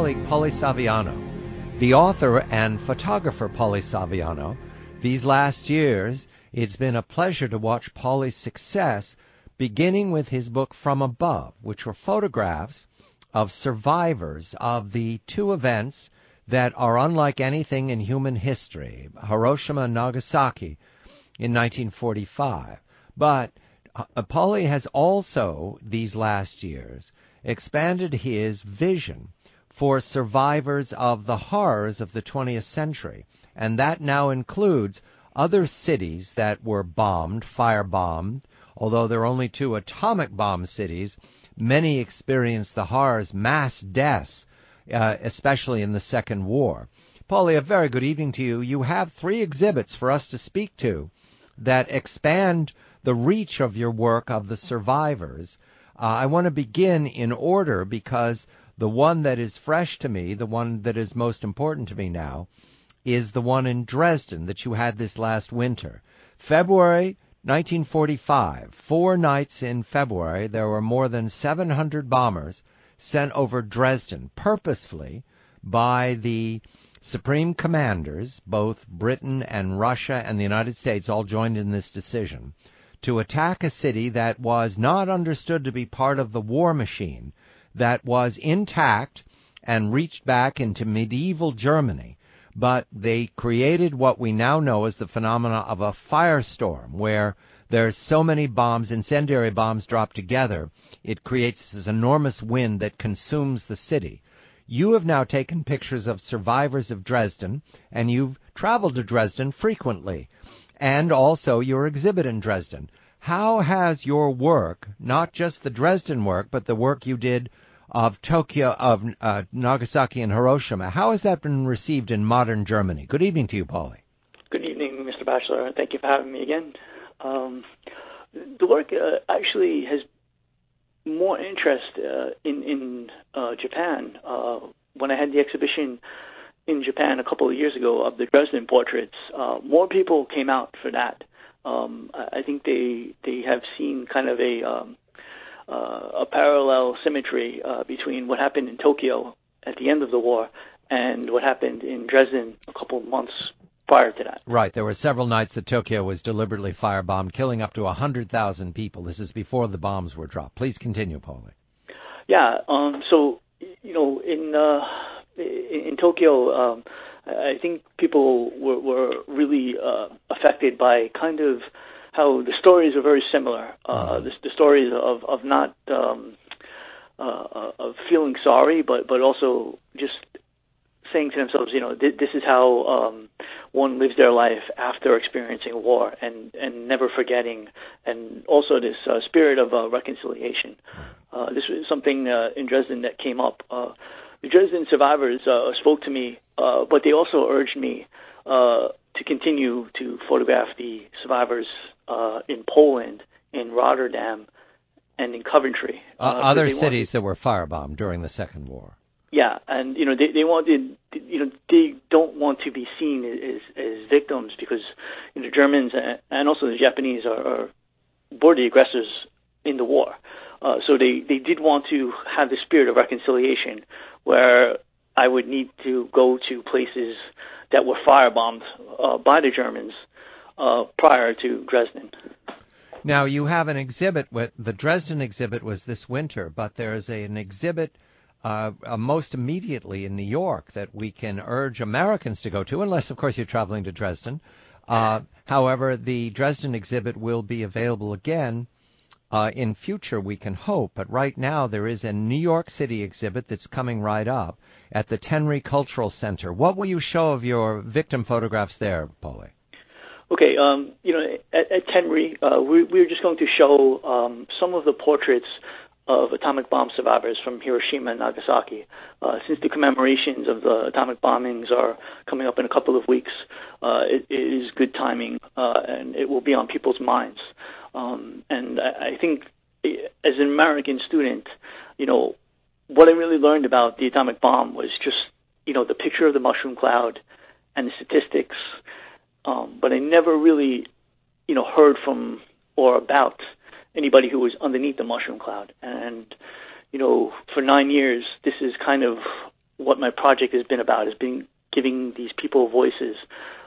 colleague Paulie Saviano, the author and photographer Paulie Saviano. These last years, it's been a pleasure to watch Paulie's success, beginning with his book From Above, which were photographs of survivors of the two events that are unlike anything in human history, Hiroshima and Nagasaki in 1945. But Paulie has also, these last years, expanded his vision for survivors of the horrors of the 20th century, and that now includes other cities that were bombed, firebombed. Although there are only two atomic bomb cities, many experienced the horrors, mass deaths, especially in the Second War. Paulie, a very good evening to you. You have 3 exhibits for us to speak to that expand the reach of your work of the survivors. I want to begin in order because the one that is fresh to me, the one that is most important to me now, is the one in Dresden that you had this last winter. February 1945, 4 nights in February, there were more than 700 bombers sent over Dresden purposefully by the supreme commanders, both Britain and Russia and the United States all joined in this decision, to attack a city that was not understood to be part of the war machine, that was intact and reached back into medieval Germany. But they created what we now know as the phenomena of a firestorm, where there's so many bombs, incendiary bombs dropped together, it creates this enormous wind that consumes the city. You have now taken pictures of survivors of Dresden, and you've traveled to Dresden frequently, and also your exhibit in Dresden. How has your work, not just the Dresden work, but the work you did of Tokyo, of Nagasaki and Hiroshima, how has that been received in modern Germany? Good evening to you, Paulie. Good evening, Mr. Batchelor. Thank you for having me again. The work actually has more interest in Japan. When I had the exhibition in Japan a couple of years ago of the Dresden portraits, more people came out for that. I think they have seen kind of a parallel symmetry between what happened in Tokyo at the end of the war and what happened in Dresden a couple of months prior to that. Right. There were several nights that Tokyo was deliberately firebombed, killing up to 100,000 people. This is before the bombs were dropped. Please continue, Paulie. Yeah. So, you know, in Tokyo, I think people were really affected by kind of how the stories are very similar. The stories of not of feeling sorry, but also just saying to themselves, you know, this is how one lives their life after experiencing a war, and never forgetting, and also this spirit of reconciliation. This was something in Dresden that came up. The Dresden survivors spoke to me, but they also urged me to continue to photograph the survivors in Poland, in Rotterdam, and in Coventry. Other cities that were firebombed during the Second War. Yeah, and you know they wanted, you know, they don't want to be seen as victims, because you know, Germans and also the Japanese were the aggressors in the war. So they did want to have the spirit of reconciliation, where I would need to go to places that were firebombed by the Germans prior to Dresden. Now, you have an exhibit. The Dresden exhibit was this winter, but there's an exhibit most immediately in New York that we can urge Americans to go to, unless, of course, you're traveling to Dresden. However, the Dresden exhibit will be available again in future, we can hope. But right now, there is a New York City exhibit that's coming right up at the Tenry Cultural Center. What will you show of your victim photographs there, Paulie? Okay, you know, at Tenry, we're just going to show some of the portraits of atomic bomb survivors from Hiroshima and Nagasaki. Since the commemorations of the atomic bombings are coming up in a couple of weeks, it is good timing, and it will be on people's minds. And I think, as an American student, you know, what I really learned about the atomic bomb was just, you know, the picture of the mushroom cloud and the statistics, but I never really, you know, heard from or about anybody who was underneath the mushroom cloud. And, you know, for 9 years, this is kind of what my project has been about, has been giving these people voices.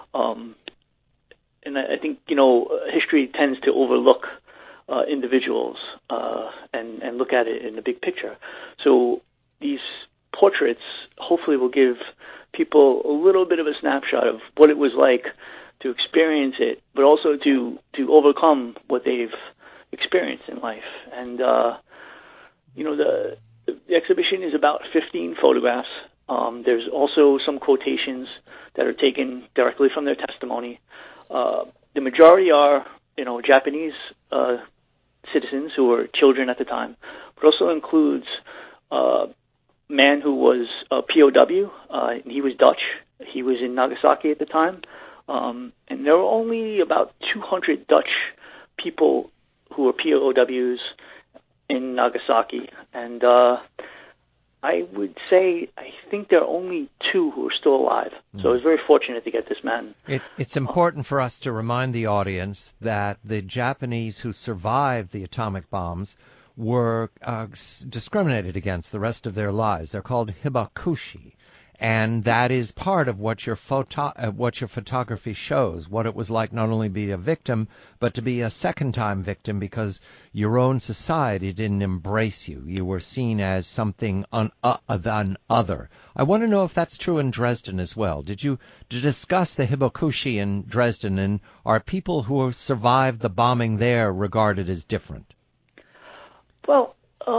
And I think, history tends to overlook individuals and look at it in the big picture. So these portraits hopefully will give people a little bit of a snapshot of what it was like to experience it, but also to overcome what they've experienced in life. And, the exhibition is about 15 photographs. There's also some quotations that are taken directly from their testimony. The majority are, Japanese citizens who were children at the time, but also includes a man who was a POW. He was Dutch. He was in Nagasaki at the time. And there were only about 200 Dutch people who were POWs in Nagasaki. And I would say I think there are only 2 who are still alive. So I was very fortunate to get this man. It's important for us to remind the audience that the Japanese who survived the atomic bombs were discriminated against the rest of their lives. They're called hibakushi. And that is part of what your photography shows, what it was like not only to be a victim, but to be a second-time victim because your own society didn't embrace you. You were seen as something than other. I want to know if that's true in Dresden as well. Did you discuss the hibakushi in Dresden, and are people who survived the bombing there regarded as different? Well,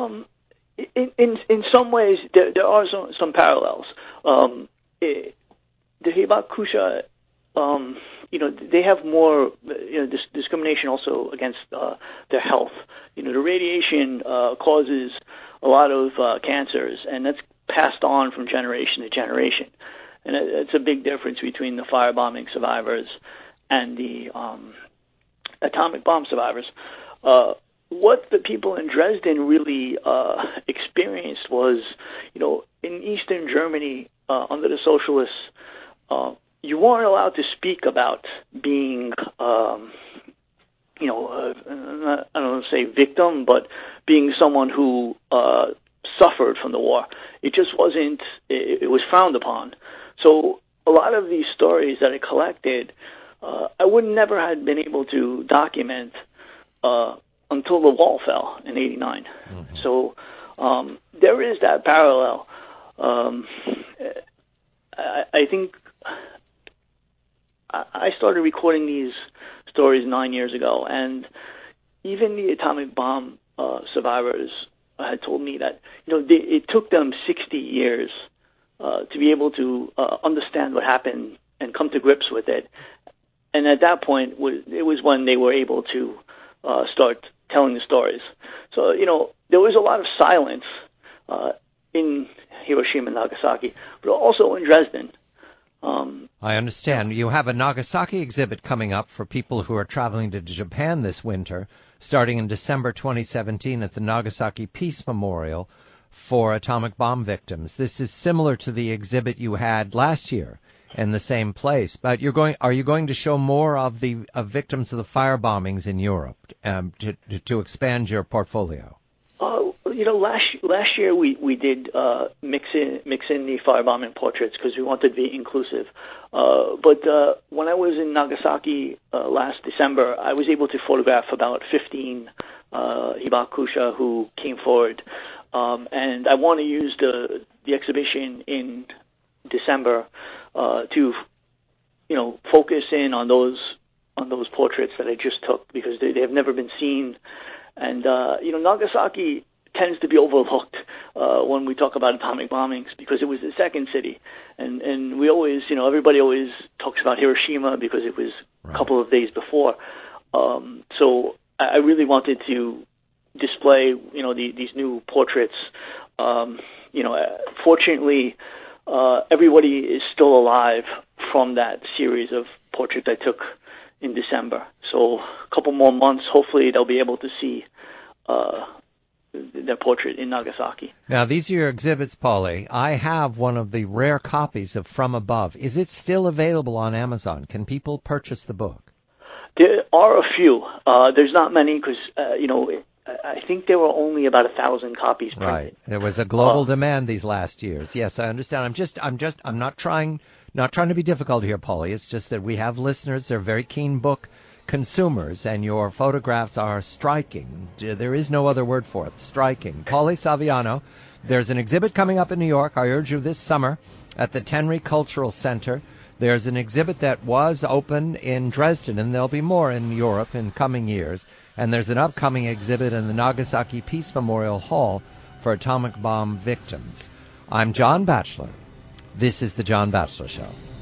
in some ways, there are some parallels. The hibakusha, they have more, discrimination also against their health. The radiation causes a lot of cancers, and that's passed on from generation to generation. And it's a big difference between the firebombing survivors and the atomic bomb survivors. What the people in Dresden really experienced was, in Eastern Germany, under the socialists, you weren't allowed to speak about being, I don't want to say victim, but being someone who suffered from the war. It just wasn't, it was frowned upon. So a lot of these stories that I collected, I would never have been able to document until the wall fell in '89. Mm-hmm. So there is that parallel. I think I started recording these stories 9 years ago, and even the atomic bomb survivors had told me that it took them 60 years to be able to understand what happened and come to grips with it. And at that point, it was when they were able to start telling the stories. So, there was a lot of silence in Hiroshima and Nagasaki, but also in Dresden. I understand. You have a Nagasaki exhibit coming up for people who are traveling to Japan this winter, starting in December 2017 at the Nagasaki Peace Memorial for atomic bomb victims. This is similar to the exhibit you had last year in the same place. But are you going to show more of the victims of the fire bombings in Europe to expand your portfolio? Last year we did mix in the firebombing portraits because we wanted to be inclusive. But when I was in Nagasaki last December, I was able to photograph about 15 hibakusha who came forward, and I want to use the exhibition in December to focus in on those portraits that I just took because they have never been seen, and Nagasaki tends to be overlooked when we talk about atomic bombings because it was the second city, and we always, everybody always talks about Hiroshima because it was a couple of days before. So I really wanted to display, these new portraits. Fortunately, everybody is still alive from that series of portraits I took in December. So a couple more months, hopefully they'll be able to see their portrait in Nagasaki. Now, these are your exhibits, Paulie. I have one of the rare copies of From Above. Is it still available on Amazon? Can people purchase the book? There are a few. There's not many because, I think there were only about 1,000 copies printed. Right. There was a global demand these last years. Yes, I understand. I'm not trying to be difficult here, Polly. It's just that we have listeners. They're very keen book consumers, and your photographs are striking. There is no other word for it. Striking. Polly Saviano. There's an exhibit coming up in New York, I urge you, this summer at the Tenry Cultural Center. There's an exhibit that was open in Dresden, and there'll be more in Europe in coming years. And there's an upcoming exhibit in the Nagasaki Peace Memorial Hall for atomic bomb victims. I'm John Batchelor. This is The John Batchelor Show.